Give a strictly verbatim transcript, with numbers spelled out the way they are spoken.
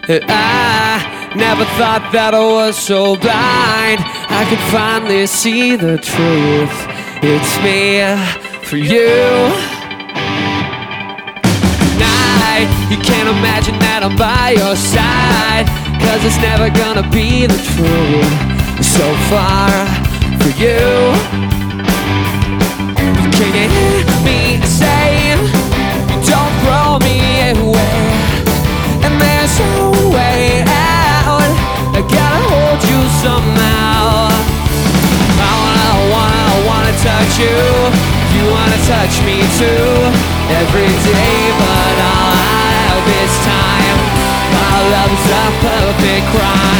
I never thought that I was so blind. I could finally see the truth. It's me for you. Tonight, you can't imagine that I'm by your side, 'cause it's never gonna be the truth. So far for you. Can you hear me say, don't throw me away, and there's no way out, I gotta hold you somehow. I wanna, wanna, wanna touch you, you wanna touch me too, every day, but all I have is time. Our love's a perfect crime.